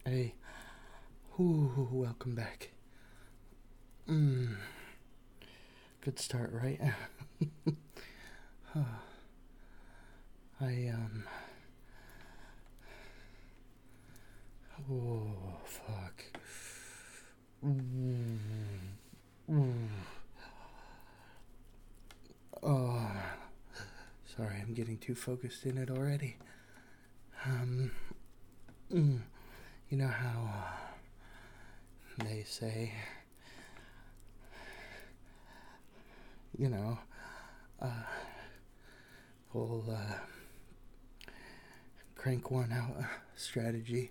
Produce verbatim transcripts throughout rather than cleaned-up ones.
Hey, ooh, welcome back. Mm, good start, right? I, um, oh, fuck. Ooh, ooh. Oh, sorry, I'm getting too focused in it already. Um, mm, you know how they say, you know, uh, whole, uh, crank one out strategy.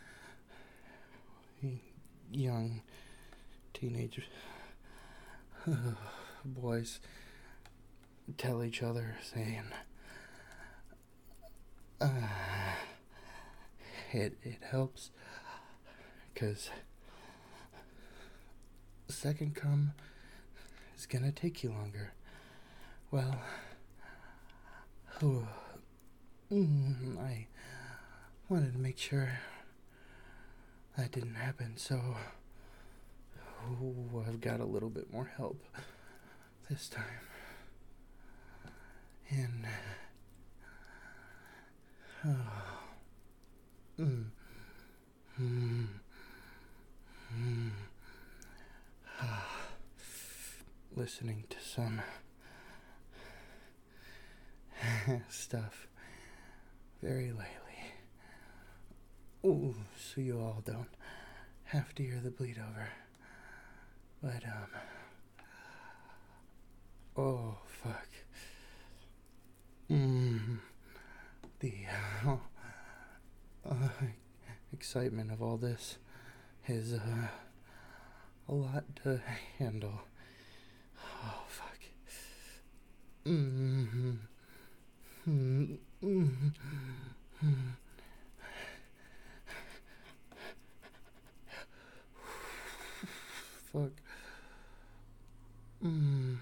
Young teenage boys tell each other saying, uh, it, it helps because second come is gonna take you longer. Well, oh, mm, I wanted to make sure that didn't happen, so oh, I've got a little bit more help this time. And oh, mm, mm, mm, ah, listening to some stuff very lately. Ooh, so you all don't have to hear the bleed over. But, um, oh, fuck. Mm, the uh, uh, excitement of all this is, uh, a lot to handle. Oh, fuck. Mm-hmm. Mm-hmm. Mm-hmm. Fuck. Mm.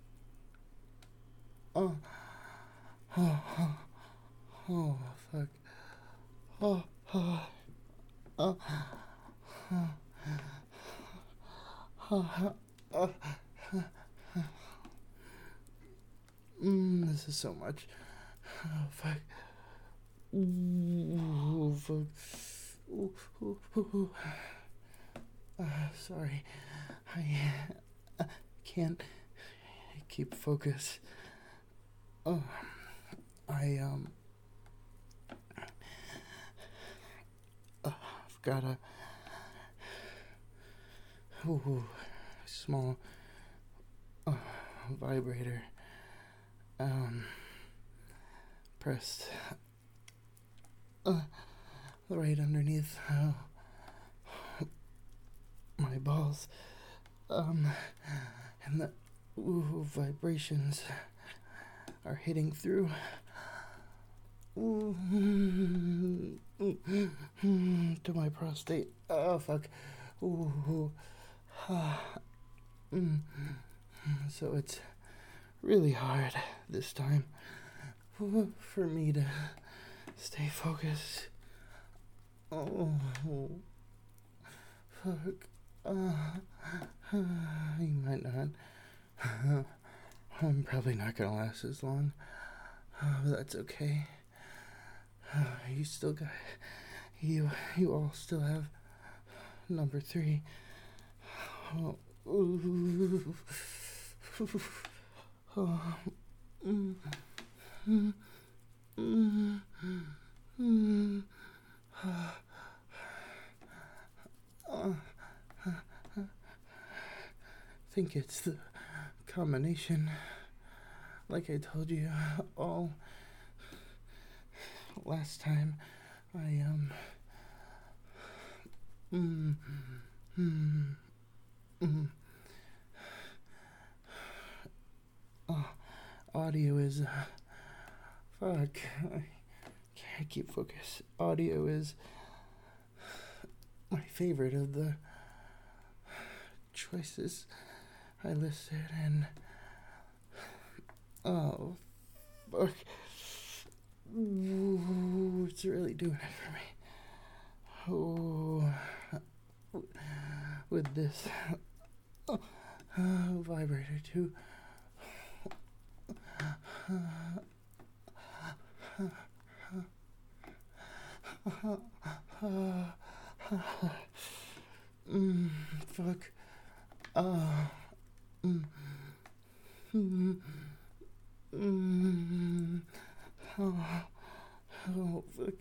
Oh. Oh. Oh. Oh. Fuck. Oh. Oh. Oh. Oh. Oh. Oh. Mm, this is so much. Oh, fuck. Ooh, fuck. Ooh, ooh, ooh. Uh, sorry. I uh, can't keep focus. Oh, I, um... Uh, I've got a... Ooh, small... Uh, vibrator. Um... Pressed... Uh, right underneath... Uh, my balls. Um... And the... Ooh, vibrations... are hitting through... Ooh, to my prostate. Oh, fuck. Ooh. So it's really hard this time for me to stay focused. Oh, fuck. Uh, you might not. I'm probably not gonna last as long. But that's okay. You still got... You, you all still have number three. Oh, ooh. Oh, mm, mm, mm, mm, uh, uh, I think it's the combination. Like I told you all last time, I, um... Mm, mm, mm. Oh, audio is... Uh, fuck. I can't keep focus. Audio is my favorite of the choices I listed, and... Oh, fuck. Ooh, it's really doing it for me. Oh, with this uh, vibrator to mm, fuck. Uh, mm, mm, mm, oh, oh, fuck.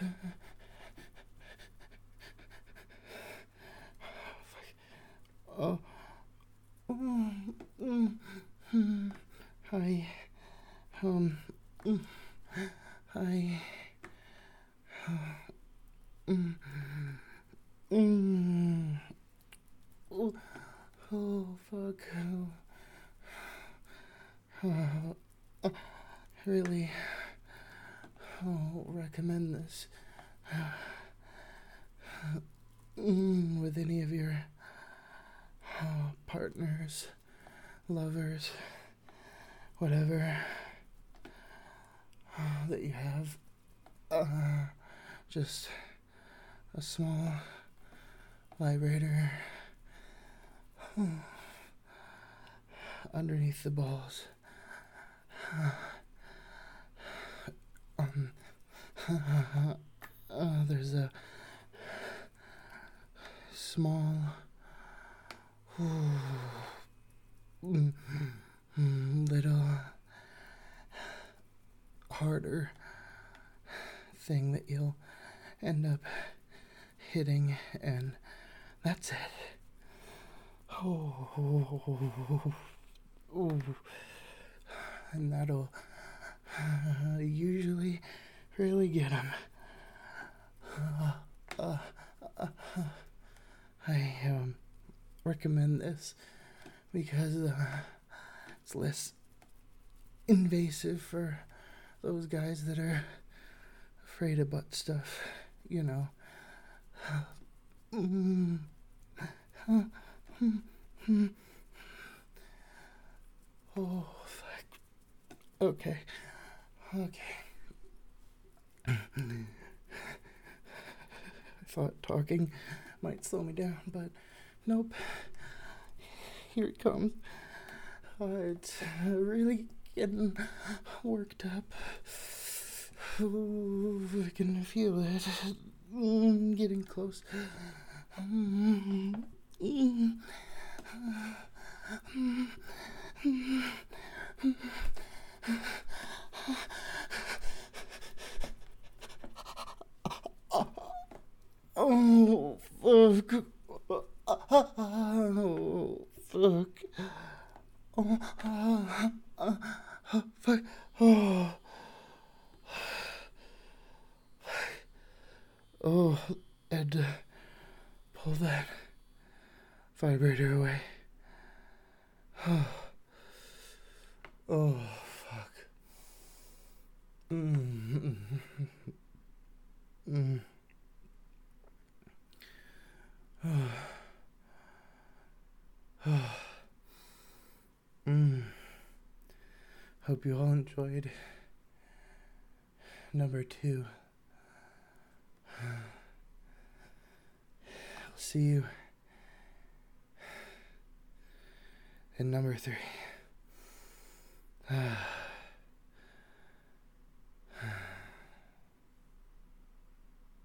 Oh, mm, mm, mm, hi, um, mm, hi, mm, mm, oh, oh, fuck, oh, oh, really, oh, recommend this, mm, with any of your uh, partners, lovers, whatever uh, that you have. Uh, just a small vibrator underneath the balls. Um, uh, there's a small little harder thing that you'll end up hitting, and that's it. Oh, oh, and that'll uh, usually really get them. Uh, uh, uh, I um, recommend this because uh, it's less invasive for those guys that are afraid of butt stuff, you know. Mm. Oh, fuck. Okay. Okay. I thought talking might slow me down, but nope. Here it comes. Uh, it's uh, really getting worked up. Ooh, I can feel it. Mm, getting close. Mm, mm, mm, mm, oh, fuck. Oh, fuck. Oh, uh, uh, uh, fuck. Oh. Oh, and uh, pull that vibrator away. Oh, oh fuck. Mm, mm, mm. Oh. Oh. Mm. Hope you all enjoyed number two. I'll see you in number three.